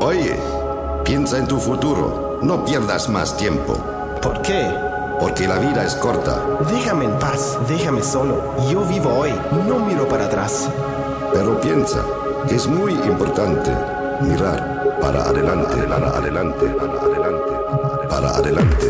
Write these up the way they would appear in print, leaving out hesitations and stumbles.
Oye, piensa en tu futuro. No pierdas más tiempo. ¿Por qué? Porque la vida es corta. Déjame en paz, déjame solo. Yo vivo hoy, no miro para atrás. Pero piensa, es muy importante mirar para adelante, para adelante, para adelante, para adelante.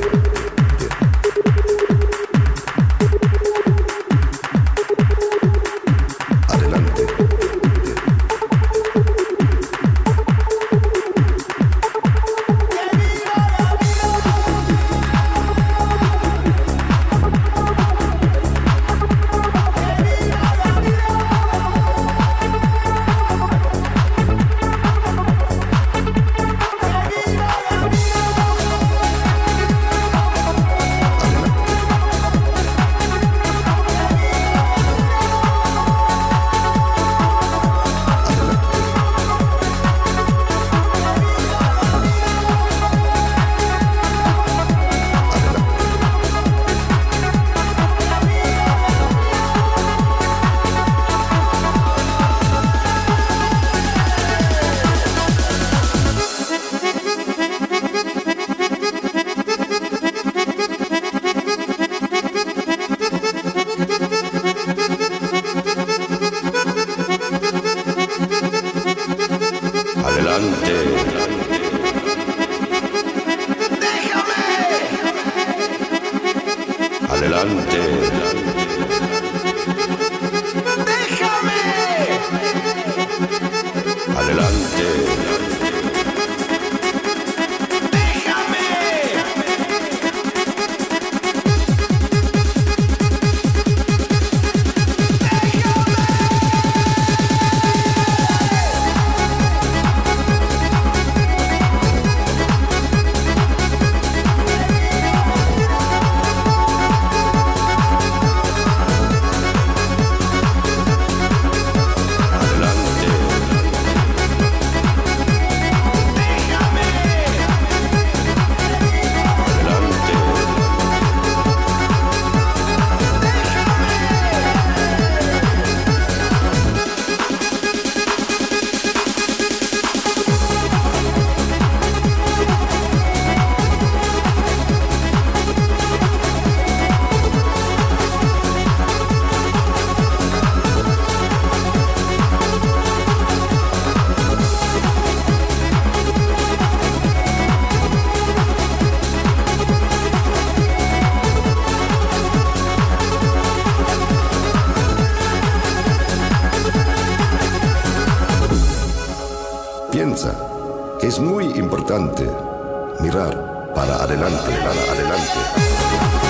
Piensa, es muy importante mirar para adelante, para adelante.